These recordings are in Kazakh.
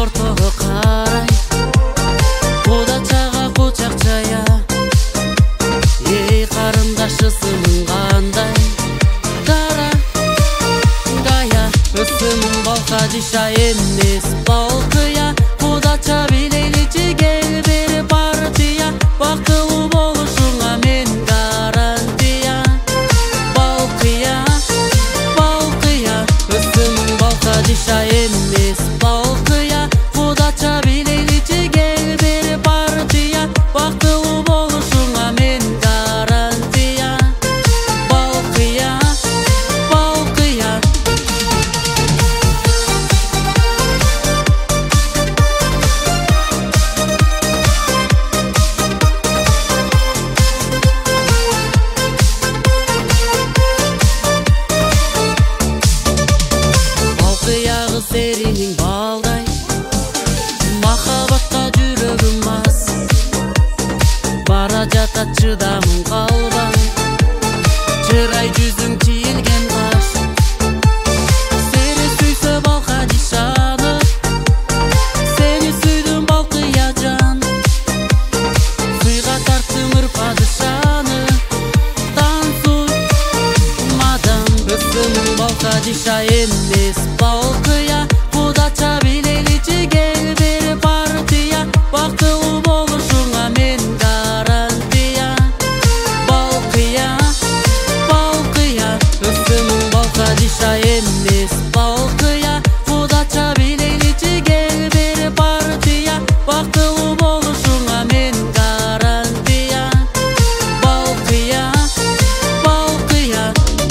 ортого карай, кудачага кучак жая. Эй карындашысымын кандай, кара гая. Ысымың балка диша эмес балкыя, кудача билейличи кел бери партия. Бактылуу болушуңа мен гарантия. Балкыя, балкыя, ысымың балка диша эмес балкыя, кудача билейличи кел бери партия. Бактылуу болушуңа мен гарантия. Балкыя, балкыя. Балкыягы сериңиң балдай, махабатка жүрөгүм мас. Бара жатат чыдамың калбай, чырай жүзүң чийилген каш. Сени сүйсө балка дишаны, сени сүйдүм балкыя жан. Сыйга тарттым ыр падышаны, тансуй мадам. Ысымың балка диша эмес балкыя, кудача билейличи кел бери партия. Бактылуу болушуңа мен гарантия. Балкыя, балкыя, ысымың балка диша эмес балкыя, кудача билейличи кел бери партия. Бактылуу болушуңа мен гарантия. Балкыя, балкыя.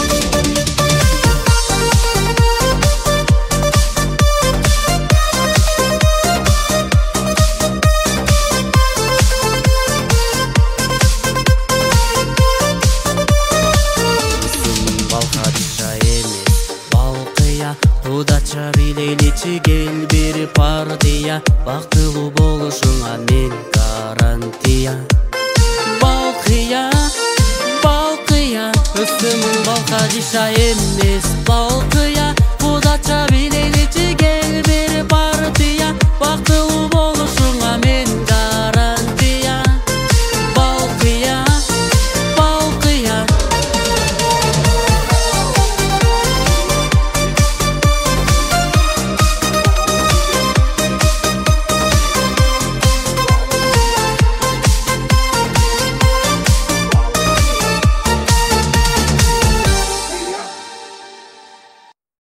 Балка диша эмес балкыя, кудача билейличи кел бери партия. Бактылуу болушуңа мен гарантия. Балкыя, балкыя, ысымың балка диша эмес балкыя, кудача билейличи кел бери партия. Бактылуу